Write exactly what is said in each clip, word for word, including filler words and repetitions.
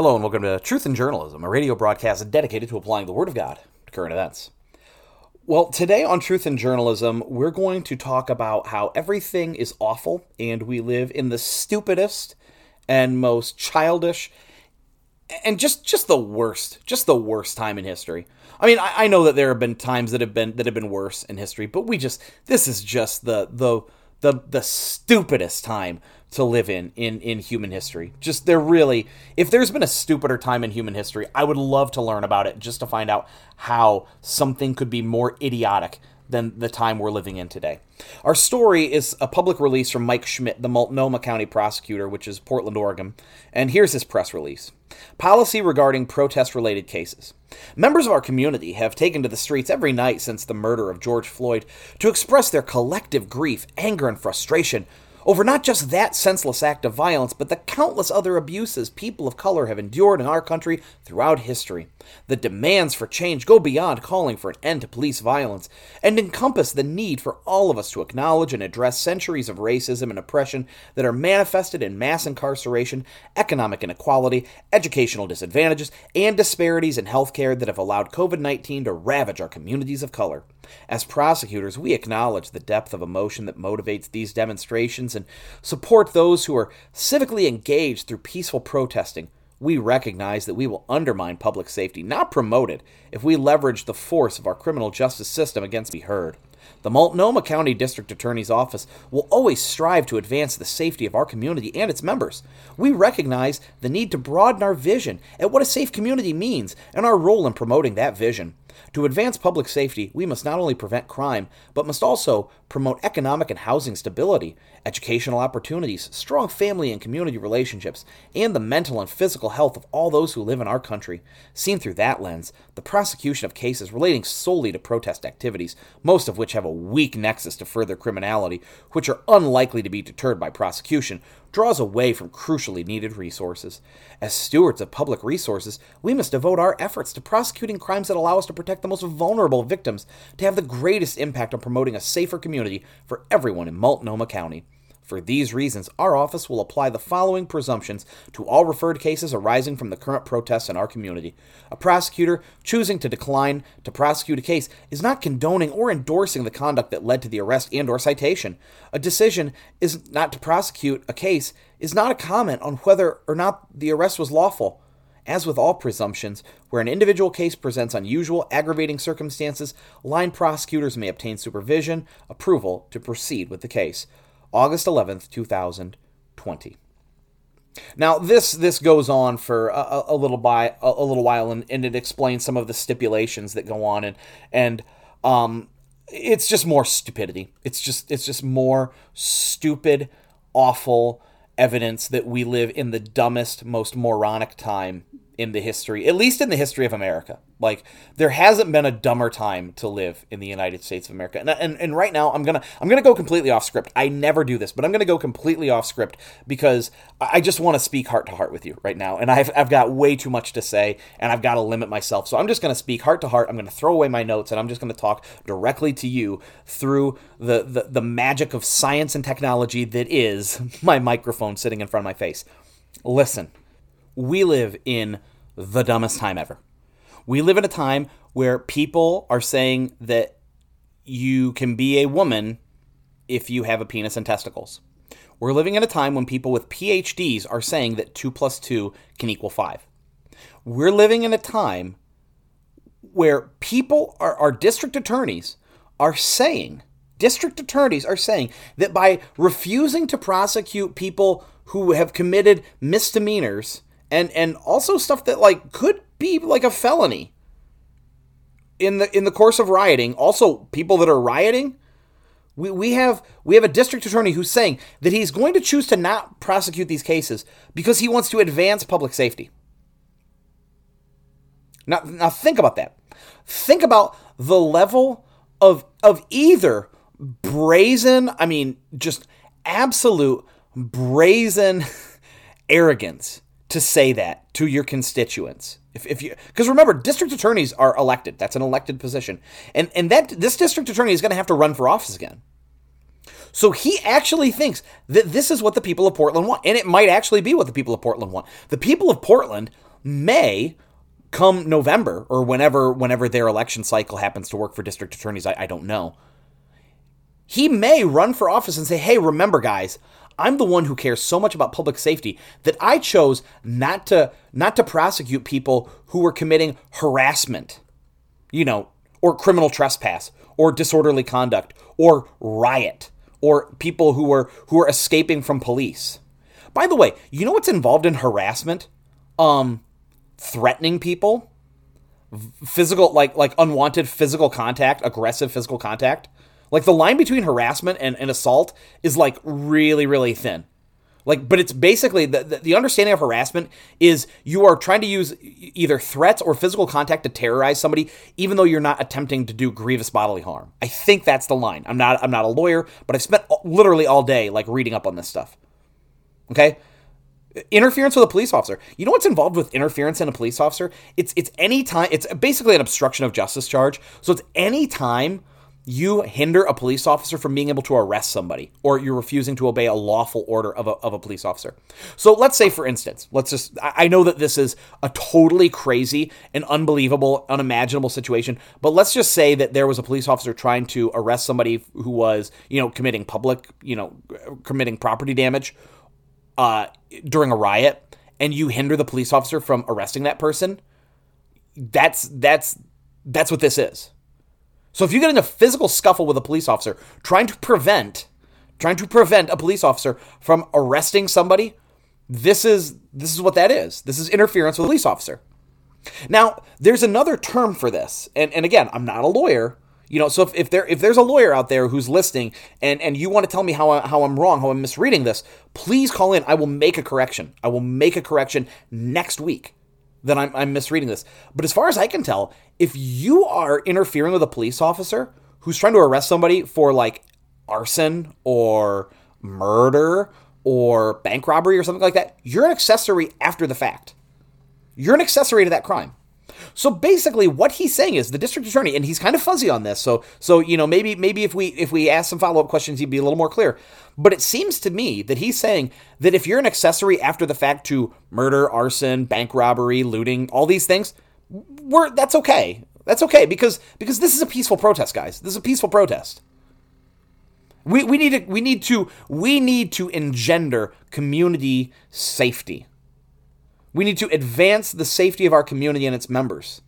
Hello and welcome to Truth in Journalism, a radio broadcast dedicated to applying the Word of God to current events. Well, today on Truth in Journalism, we're going to talk about how everything is awful and we live in the stupidest and most childish and just, just the worst, just the worst time in history. I mean, I, I know that there have been times that have been that have been worse in history, but we just this is just the the the the stupidest time to live in, in in human history. Just there really, if there's been a stupider time in human history, I would love to learn about it just to find out how something could be more idiotic than the time we're living in today. Our story is a public release from Mike Schmidt, the Multnomah County prosecutor, which is Portland, Oregon. And here's his press release. Policy regarding protest-related cases. Members of our community have taken to the streets every night since the murder of George Floyd to express their collective grief, anger, and frustration over not just that senseless act of violence, but the countless other abuses people of color have endured in our country throughout history. The demands for change go beyond calling for an end to police violence and encompass the need for all of us to acknowledge and address centuries of racism and oppression that are manifested in mass incarceration, economic inequality, educational disadvantages, and disparities in healthcare that have allowed covid nineteen to ravage our communities of color. As prosecutors, we acknowledge the depth of emotion that motivates these demonstrations and support those who are civically engaged through peaceful protesting. We recognize that we will undermine public safety, not promote it, if we leverage the force of our criminal justice system against be heard. The Multnomah County District Attorney's Office will always strive to advance the safety of our community and its members. We recognize the need to broaden our vision at what a safe community means and our role in promoting that vision. To advance public safety, we must not only prevent crime, but must also promote economic and housing stability, educational opportunities, strong family and community relationships, and the mental and physical health of all those who live in our country. Seen through that lens, the prosecution of cases relating solely to protest activities, most of which have a weak nexus to further criminality, which are unlikely to be deterred by prosecution, draws away from crucially needed resources. As stewards of public resources, we must devote our efforts to prosecuting crimes that allow us to protect the most vulnerable victims, to have the greatest impact on promoting a safer community for everyone in Multnomah County. For these reasons, our office will apply the following presumptions to all referred cases arising from the current protests in our community. A prosecutor choosing to decline to prosecute a case is not condoning or endorsing the conduct that led to the arrest and or citation. A decision is not to prosecute a case is not a comment on whether or not the arrest was lawful. As with all presumptions, where an individual case presents unusual, aggravating circumstances, line prosecutors may obtain supervision, approval to proceed with the case. August eleventh, two thousand twenty. Now, this this goes on for a, a little by a, a little while, and, and it explains some of the stipulations that go on, and and um, it's just more stupidity. It's just it's just more stupid, awful evidence that we live in the dumbest, most moronic time in the history, at least in the history of America. Like, there hasn't been a dumber time to live in the United States of America. And, and and right now, I'm gonna I'm gonna go completely off script. I never do this, but I'm gonna go completely off script because I just want to speak heart to heart with you right now. And I've I've got way too much to say, and I've got to limit myself. So I'm just gonna speak heart to heart. I'm gonna throw away my notes, and I'm just gonna talk directly to you through the the, the magic of science and technology that is my microphone sitting in front of my face. Listen, we live in the dumbest time ever. We live in a time where people are saying that you can be a woman if you have a penis and testicles. We're living in a time when people with P H Ds are saying that two plus two can equal five. We're living in a time where people, are, our district attorneys, are saying, district attorneys are saying that by refusing to prosecute people who have committed misdemeanors and and also stuff that like could be like a felony in the in the course of rioting, also people that are rioting, we we have we have a district attorney who's saying that he's going to choose to not prosecute these cases because he wants to advance public safety. Now now think about that. Think about the level of of either brazen, I mean just absolute brazen arrogance to say that to your constituents. If, if you, because remember, district attorneys are elected. That's an elected position. And, and that this district attorney is going to have to run for office again. So he actually thinks that this is what the people of Portland want. And it might actually be what the people of Portland want. The people of Portland may, come November or whenever whenever their election cycle happens to work for district attorneys, I, I don't know. He may run for office and say, hey, remember, guys, I'm the one who cares so much about public safety that I chose not to not to prosecute people who were committing harassment, you know, or criminal trespass, or disorderly conduct, or riot, or people who were who were escaping from police. By the way, you know what's involved in harassment? Um, threatening people, physical, like like unwanted physical contact, aggressive physical contact. Like the line between harassment and, and assault is like really, really thin. Like, but it's basically the, the the understanding of harassment is you are trying to use either threats or physical contact to terrorize somebody, even though you're not attempting to do grievous bodily harm. I think that's the line. I'm not I'm not a lawyer, but I've spent literally all day like reading up on this stuff. Okay. Interference with a police officer. You know what's involved with interference in a police officer? It's it's any time. It's basically an obstruction of justice charge. So it's any time you hinder a police officer from being able to arrest somebody, or you're refusing to obey a lawful order of a, of a police officer. So let's say, for instance, let's just, I know that this is a totally crazy and unbelievable, unimaginable situation, but let's just say that there was a police officer trying to arrest somebody who was, you know, committing public, you know, committing property damage uh, during a riot, and you hinder the police officer from arresting that person. That's, that's, that's what this is. So if you get in a physical scuffle with a police officer, trying to prevent, trying to prevent a police officer from arresting somebody, this is this is what that is. This is interference with a police officer. Now, there's another term for this, and, and again, I'm not a lawyer, you know. So if, if there if there's a lawyer out there who's listening, and, and you want to tell me how I, how I'm wrong, how I'm misreading this, please call in. I will make a correction. I will make a correction next week that I'm, I'm misreading this. But as far as I can tell, if you are interfering with a police officer who's trying to arrest somebody for like arson or murder or bank robbery or something like that, you're an accessory after the fact. You're an accessory to that crime. So basically what he's saying is the district attorney, and he's kind of fuzzy on this. So, so, you know, maybe, maybe if we, if we ask some follow-up questions, he'd be a little more clear. But it seems to me that he's saying that if you're an accessory after the fact to murder, arson, bank robbery, looting, all these things, we're, that's okay. That's okay because, because this is a peaceful protest, guys. This is a peaceful protest. We, we need to, we need to, we need to engender community safety. We need to advance the safety of our community and its members.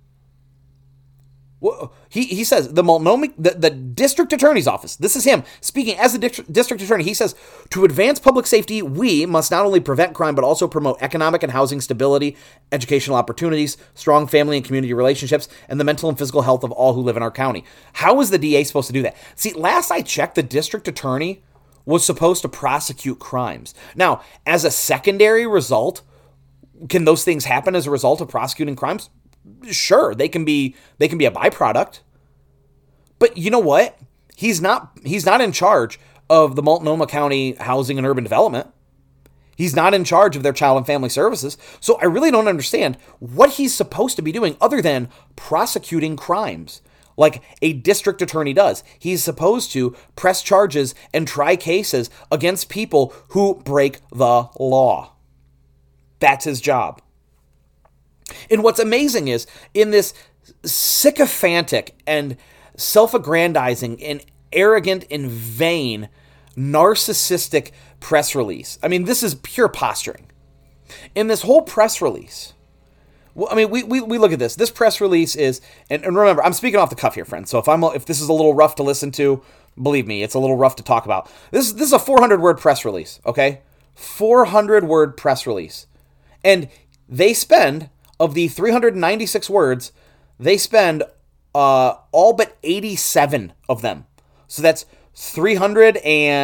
Well, he, he says, the Multnomah, the, the district attorney's office, this is him speaking as a district, district attorney. He says, to advance public safety, we must not only prevent crime, but also promote economic and housing stability, educational opportunities, strong family and community relationships, and the mental and physical health of all who live in our county. How is the D A supposed to do that? See, last I checked, the district attorney was supposed to prosecute crimes. Now, as a secondary result, can those things happen as a result of prosecuting crimes? Sure, they can be they can be a byproduct. But you know what? He's not he's not in charge of the Multnomah County Housing and Urban Development. He's not in charge of their child and family services. So I really don't understand what he's supposed to be doing other than prosecuting crimes like a district attorney does. He's supposed to press charges and try cases against people who break the law. That's his job. And what's amazing is in this sycophantic and self-aggrandizing and arrogant and vain narcissistic press release. I mean, this is pure posturing. In this whole press release, well, I mean, we, we we look at this. This press release is, and, and remember, I'm speaking off the cuff here, friends. So if I'm if this is a little rough to listen to, believe me, it's a little rough to talk about. This this is a four hundred word press release, okay? four hundred word press release. And they spend, of the three hundred ninety-six words, they spend uh, all but eighty-seven of them. So that's three hundred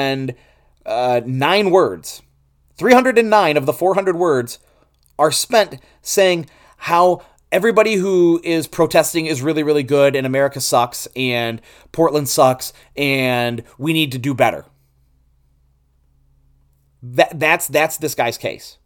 nine words. three hundred nine of the four hundred words are spent saying how everybody who is protesting is really, really good and America sucks and Portland sucks and we need to do better. That that's that's this guy's case.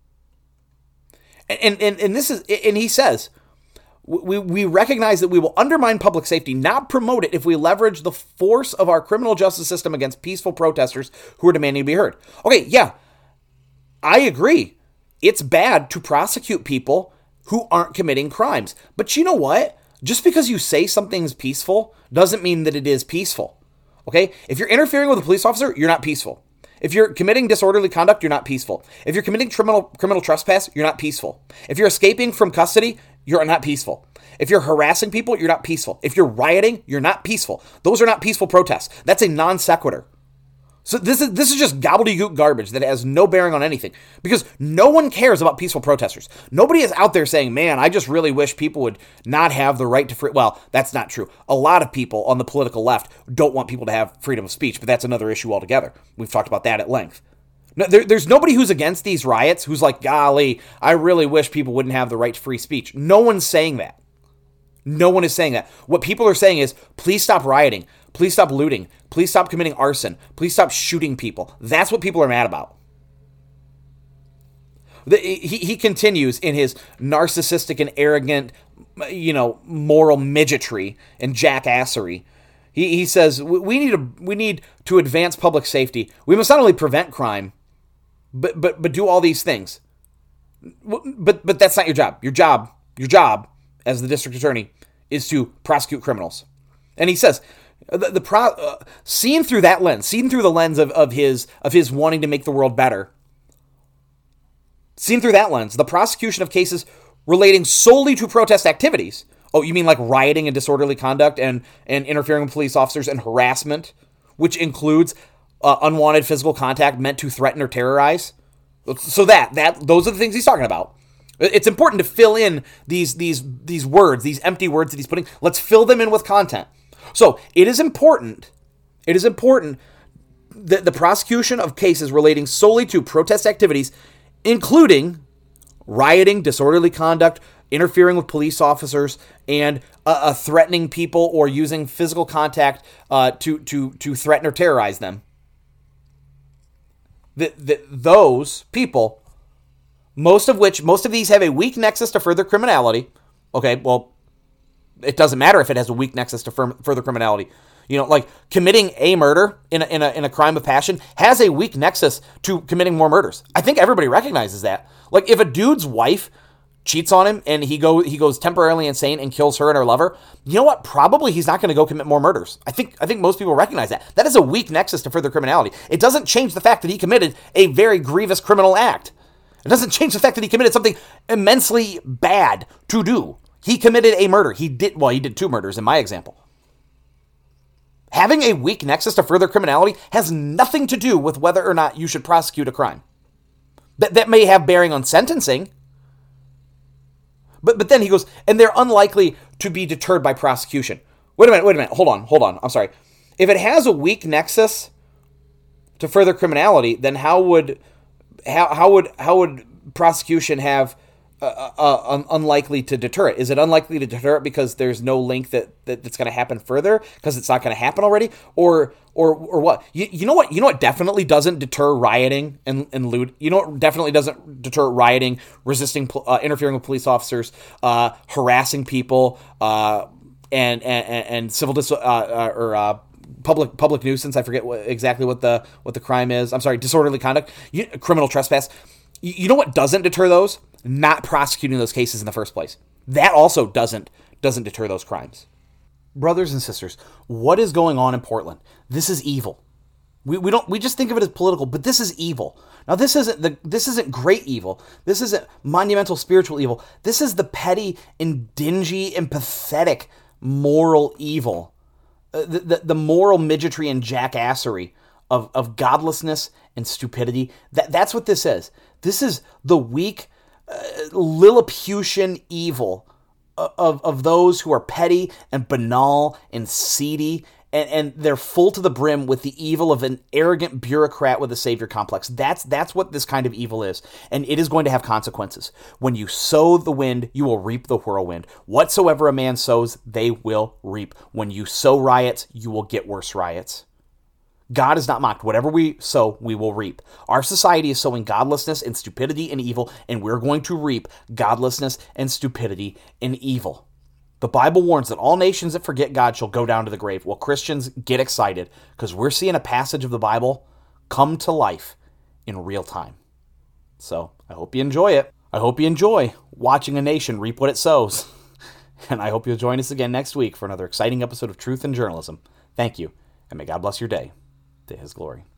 And, and and this is, and he says, we we recognize that we will undermine public safety, not promote it, if we leverage the force of our criminal justice system against peaceful protesters who are demanding to be heard. Okay, yeah, I agree. it's bad to prosecute people who aren't committing crimes. But you know what? Just because you say something's peaceful doesn't mean that it is peaceful. Okay? If you're interfering with a police officer, you're not peaceful. If you're committing disorderly conduct, you're not peaceful. If you're committing criminal criminal trespass, you're not peaceful. If you're escaping from custody, you're not peaceful. If you're harassing people, you're not peaceful. If you're rioting, you're not peaceful. Those are not peaceful protests. That's a non sequitur. So this is this is just gobbledygook garbage that has no bearing on anything, because no one cares about peaceful protesters. Nobody is out there saying, man, I just really wish people would not have the right to free. Well, that's not true. A lot of people on the political left don't want people to have freedom of speech, but that's another issue altogether. We've talked about that at length. No, there, there's nobody who's against these riots who's like, golly, I really wish people wouldn't have the right to free speech. No one's saying that. No one is saying that. What people are saying is, please stop rioting. Please stop looting. Please stop committing arson. Please stop shooting people. That's what people are mad about. The, he, he continues in his narcissistic and arrogant, you know, moral midgetry and jackassery. He, he says, we need, to, we need to advance public safety. We must not only prevent crime, but, but, but do all these things. But, but that's not your job. Your job, your job as the district attorney is to prosecute criminals. And he says, the, the pro, uh, seen through that lens, seen through the lens of, of his of his wanting to make the world better, seen through that lens, the prosecution of cases relating solely to protest activities. Oh, you mean like rioting and disorderly conduct and, and interfering with police officers and harassment, which includes uh, unwanted physical contact meant to threaten or terrorize? So that that those are the things he's talking about. It's important to fill in these these these words, these empty words that he's putting. Let's fill them in with content. So it is important, it is important that the prosecution of cases relating solely to protest activities, including rioting, disorderly conduct, interfering with police officers, and uh, uh, threatening people or using physical contact uh, to, to, to threaten or terrorize them, that, that those people, most of which, most of these have a weak nexus to further criminality. Okay, well, it doesn't matter if it has a weak nexus to fir- further criminality. You know, like committing a murder in a, in a in a crime of passion has a weak nexus to committing more murders. I think everybody recognizes that. Like if a dude's wife cheats on him and he go he goes temporarily insane and kills her and her lover, you know what? Probably he's not going to go commit more murders. I think I think most people recognize that. That is a weak nexus to further criminality. It doesn't change the fact that he committed a very grievous criminal act. It doesn't change the fact that he committed something immensely bad to do. He committed a murder. He did, well, he did two murders in my example. Having a weak nexus to further criminality has nothing to do with whether or not you should prosecute a crime. That, that may have bearing on sentencing. But, but then he goes, and they're unlikely to be deterred by prosecution. Wait a minute, wait a minute. Hold on, hold on. I'm sorry. If it has a weak nexus to further criminality, then how would how how would how would prosecution have Uh, uh, un- unlikely to deter it? Is it unlikely to deter it because there's no link that, that that's going to happen further because it's not going to happen already, or or or what? You, you know what? You know what definitely doesn't deter rioting and, and loot. You know what definitely doesn't deter rioting, resisting, uh, interfering with police officers, uh, harassing people, uh, and, and and civil dis- uh, uh, or uh, public public nuisance. I forget what, exactly what the what the crime is. I'm sorry, disorderly conduct, you, criminal trespass. You, you know what doesn't deter those? Not prosecuting those cases in the first place. That also doesn't doesn't deter those crimes. Brothers and sisters, what is going on in Portland? This is evil. We we don't we just think of it as political, but this is evil. Now this isn't the this isn't great evil. This isn't monumental spiritual evil. This is the petty and dingy and pathetic moral evil. Uh, the, the the moral midgetry and jackassery of of godlessness and stupidity. That that's what this is. This is the weak Uh, Lilliputian evil of, of those who are petty and banal and seedy, and, and they're full to the brim with the evil of an arrogant bureaucrat with a savior complex. That's that's what this kind of evil is, and it is going to have consequences. When you sow the wind, you will reap the whirlwind. Whatsoever a man sows, they will reap. When you sow riots, you will get worse riots. God is not mocked. Whatever we sow, we will reap. Our society is sowing godlessness and stupidity and evil, and we're going to reap godlessness and stupidity and evil. The Bible warns that all nations that forget God shall go down to the grave. Well, Christians, get excited, because we're seeing a passage of the Bible come to life in real time. So I hope you enjoy it. I hope you enjoy watching a nation reap what it sows. And I hope you'll join us again next week for another exciting episode of Truth in Journalism. Thank you, and may God bless your day to his glory.